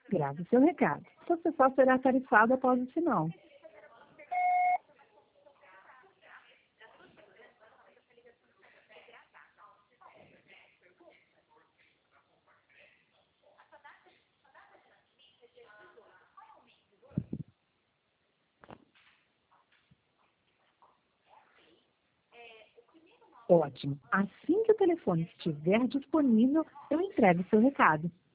Grave seu recado. Você só será tarifado após o sinal. Ótimo. Assim que o telefone estiver disponível, eu entrego seu recado.